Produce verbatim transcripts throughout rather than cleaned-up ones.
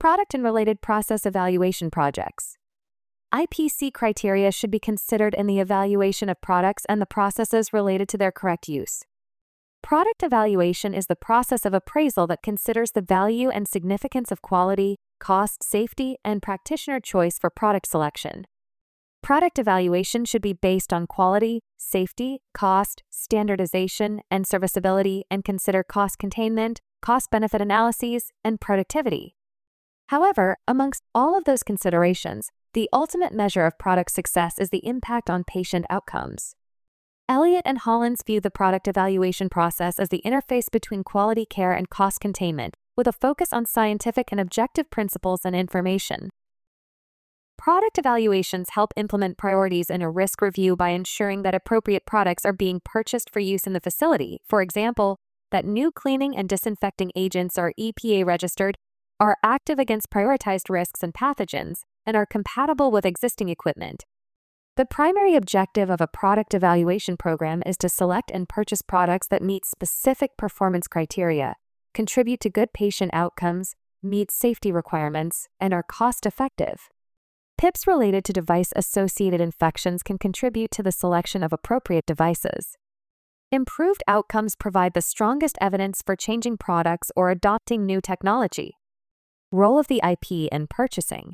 Product and related process evaluation projects. I P C criteria should be considered in the evaluation of products and the processes related to their correct use. Product evaluation is the process of appraisal that considers the value and significance of quality, cost, safety, and practitioner choice for product selection. Product evaluation should be based on quality, safety, cost, standardization, and serviceability, and consider cost containment, cost-benefit analyses, and productivity. However, amongst all of those considerations, the ultimate measure of product success is the impact on patient outcomes. Elliott and Hollins view the product evaluation process as the interface between quality care and cost containment, with a focus on scientific and objective principles and information. Product evaluations help implement priorities in a risk review by ensuring that appropriate products are being purchased for use in the facility. For example, that new cleaning and disinfecting agents are E P A registered, are active against prioritized risks and pathogens, and are compatible with existing equipment. The primary objective of a product evaluation program is to select and purchase products that meet specific performance criteria, contribute to good patient outcomes, meet safety requirements, and are cost-effective. P I Ps related to device-associated infections can contribute to the selection of appropriate devices. Improved outcomes provide the strongest evidence for changing products or adopting new technology. Role of the I P in purchasing.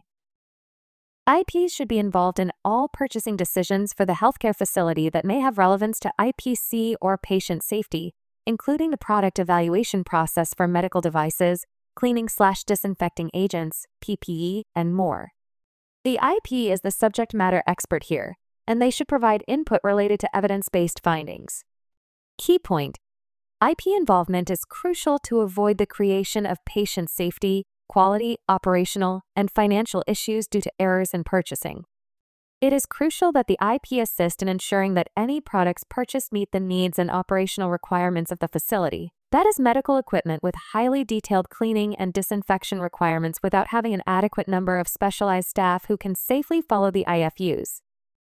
I Ps should be involved in all purchasing decisions for the healthcare facility that may have relevance to I P C or patient safety, including the product evaluation process for medical devices, cleaning slash disinfecting agents, P P E, and more. The I P is the subject matter expert here, and they should provide input related to evidence-based findings. Key point: I P involvement is crucial to avoid the creation of patient safety, quality, operational, and financial issues due to errors in purchasing. It is crucial that the I P assist in ensuring that any products purchased meet the needs and operational requirements of the facility. That is, medical equipment with highly detailed cleaning and disinfection requirements without having an adequate number of specialized staff who can safely follow the I F Us.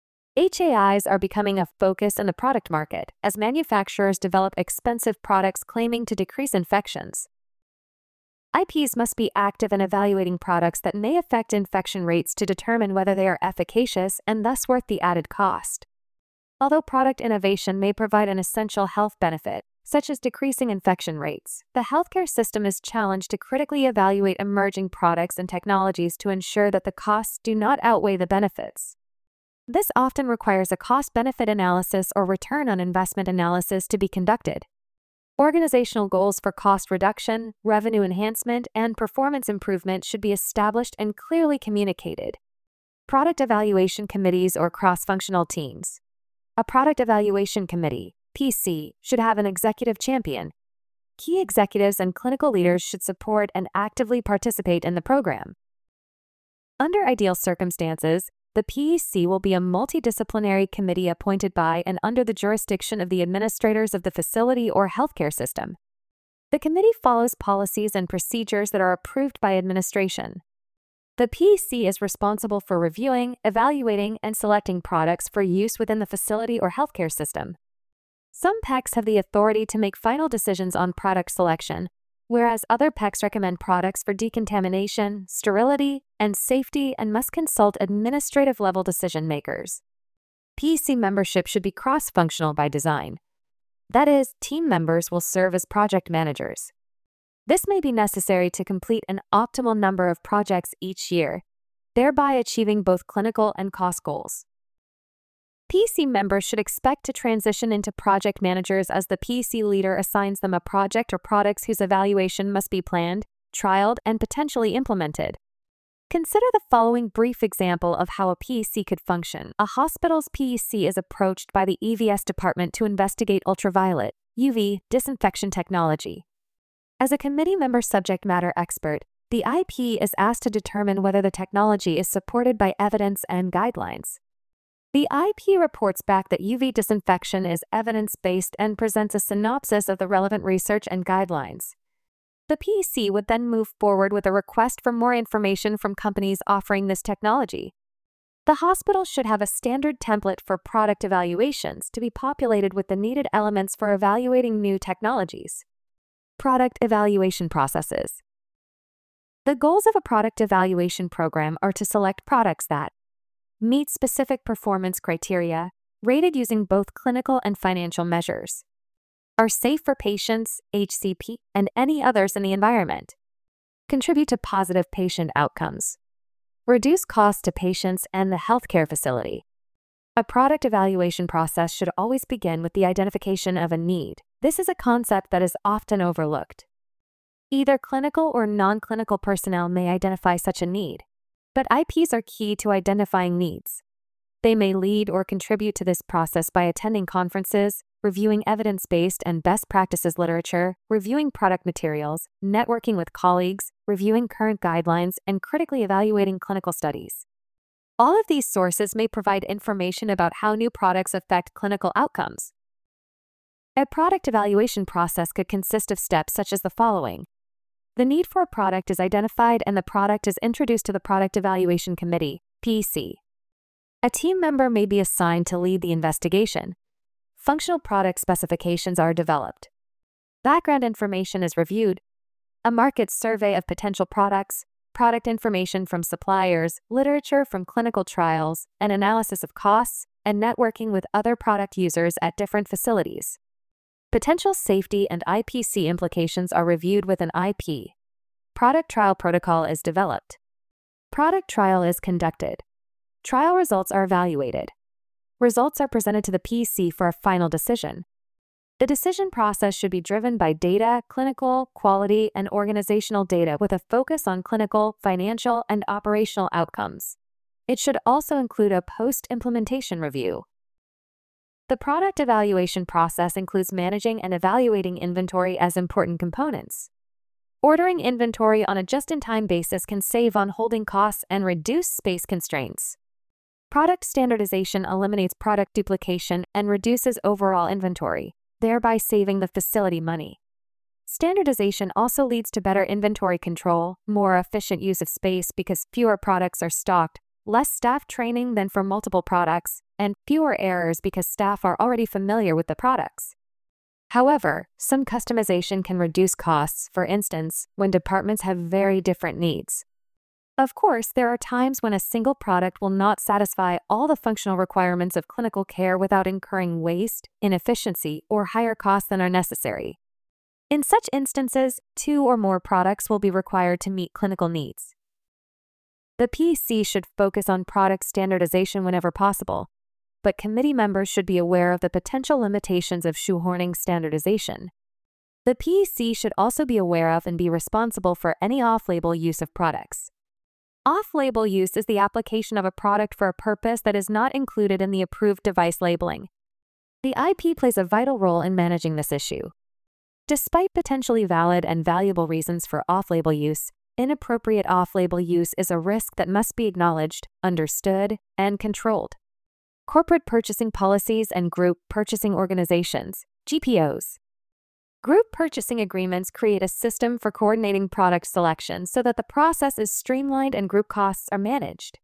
H A Is are becoming a focus in the product market as manufacturers develop expensive products claiming to decrease infections. I Ps must be active in evaluating products that may affect infection rates to determine whether they are efficacious and thus worth the added cost. Although product innovation may provide an essential health benefit, such as decreasing infection rates, the healthcare system is challenged to critically evaluate emerging products and technologies to ensure that the costs do not outweigh the benefits. This often requires a cost-benefit analysis or return on investment analysis to be conducted. Organizational goals for cost reduction, revenue enhancement, and performance improvement should be established and clearly communicated. Product evaluation committees or cross-functional teams. A product evaluation committee, P C, should have an executive champion. Key executives and clinical leaders should support and actively participate in the program. Under ideal circumstances, the P E C will be a multidisciplinary committee appointed by and under the jurisdiction of the administrators of the facility or healthcare system. The committee follows policies and procedures that are approved by administration. The P E C is responsible for reviewing, evaluating, and selecting products for use within the facility or healthcare system. Some P E Cs have the authority to make final decisions on product selection, whereas other P E Cs recommend products for decontamination, sterility, and safety and must consult administrative-level decision-makers. P E C membership should be cross-functional by design. That is, team members will serve as project managers. This may be necessary to complete an optimal number of projects each year, thereby achieving both clinical and cost goals. P E C members should expect to transition into project managers as the P E C leader assigns them a project or products whose evaluation must be planned, trialed, and potentially implemented. Consider the following brief example of how a P E C could function. A hospital's P E C is approached by the E V S department to investigate ultraviolet, U V, disinfection technology. As a committee member subject matter expert, the I P is asked to determine whether the technology is supported by evidence and guidelines. The I P reports back that U V disinfection is evidence-based and presents a synopsis of the relevant research and guidelines. The P E C would then move forward with a request for more information from companies offering this technology. The hospital should have a standard template for product evaluations to be populated with the needed elements for evaluating new technologies. Product evaluation processes. The goals of a product evaluation program are to select products that meet specific performance criteria, rated using both clinical and financial measures, are safe for patients, H C P, and any others in the environment, contribute to positive patient outcomes, reduce costs to patients and the healthcare facility. A product evaluation process should always begin with the identification of a need. This is a concept that is often overlooked. Either clinical or non-clinical personnel may identify such a need, but I Ps are key to identifying needs. They may lead or contribute to this process by attending conferences, reviewing evidence-based and best practices literature, reviewing product materials, networking with colleagues, reviewing current guidelines, and critically evaluating clinical studies. All of these sources may provide information about how new products affect clinical outcomes. A product evaluation process could consist of steps such as the following. The need for a product is identified and the product is introduced to the Product Evaluation Committee, P E C. A team member may be assigned to lead the investigation. Functional product specifications are developed. Background information is reviewed. A market survey of potential products, product information from suppliers, literature from clinical trials, an analysis of costs, and networking with other product users at different facilities. Potential safety and I P C implications are reviewed with an I P. Product trial protocol is developed. Product trial is conducted. Trial results are evaluated. Results are presented to the P E C for a final decision. The decision process should be driven by data, clinical, quality, and organizational data with a focus on clinical, financial, and operational outcomes. It should also include a post-implementation review. The product evaluation process includes managing and evaluating inventory as important components. Ordering inventory on a just-in-time basis can save on holding costs and reduce space constraints. Product standardization eliminates product duplication and reduces overall inventory, thereby saving the facility money. Standardization also leads to better inventory control, more efficient use of space because fewer products are stocked, less staff training than for multiple products, and fewer errors because staff are already familiar with the products. However, some customization can reduce costs, for instance, when departments have very different needs. Of course, there are times when a single product will not satisfy all the functional requirements of clinical care without incurring waste, inefficiency, or higher costs than are necessary. In such instances, two or more products will be required to meet clinical needs. The P E C should focus on product standardization whenever possible, but committee members should be aware of the potential limitations of shoehorning standardization. The P E C should also be aware of and be responsible for any off-label use of products. Off-label use is the application of a product for a purpose that is not included in the approved device labeling. The I P plays a vital role in managing this issue. Despite potentially valid and valuable reasons for off-label use, inappropriate off-label use is a risk that must be acknowledged, understood, and controlled. Corporate purchasing policies and group purchasing organizations, G P Os. Group purchasing agreements create a system for coordinating product selection so that the process is streamlined and group costs are managed.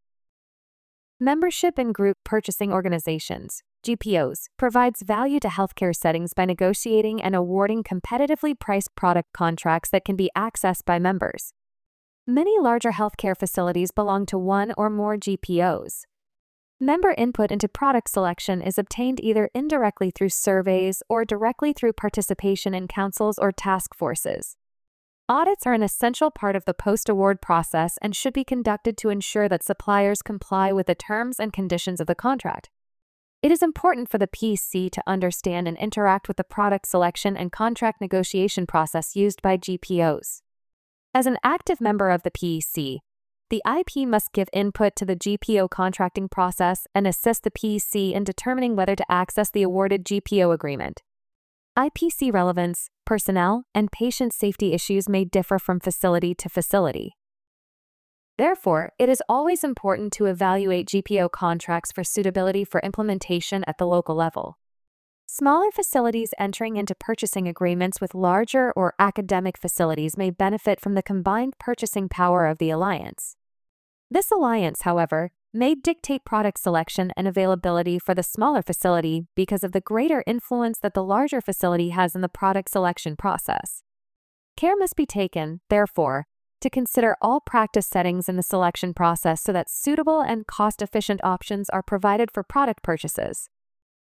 Membership in group purchasing organizations, G P Os, provides value to healthcare settings by negotiating and awarding competitively priced product contracts that can be accessed by members. Many larger healthcare facilities belong to one or more G P Os. Member input into product selection is obtained either indirectly through surveys or directly through participation in councils or task forces. Audits are an essential part of the post-award process and should be conducted to ensure that suppliers comply with the terms and conditions of the contract. It is important for the P E C to understand and interact with the product selection and contract negotiation process used by G P Os. As an active member of the P E C, the I P must give input to the G P O contracting process and assist the P E C in determining whether to access the awarded G P O agreement. I P C relevance, personnel, and patient safety issues may differ from facility to facility. Therefore, it is always important to evaluate G P O contracts for suitability for implementation at the local level. Smaller facilities entering into purchasing agreements with larger or academic facilities may benefit from the combined purchasing power of the alliance. This alliance, however, may dictate product selection and availability for the smaller facility because of the greater influence that the larger facility has in the product selection process. Care must be taken, therefore, to consider all practice settings in the selection process so that suitable and cost-efficient options are provided for product purchases.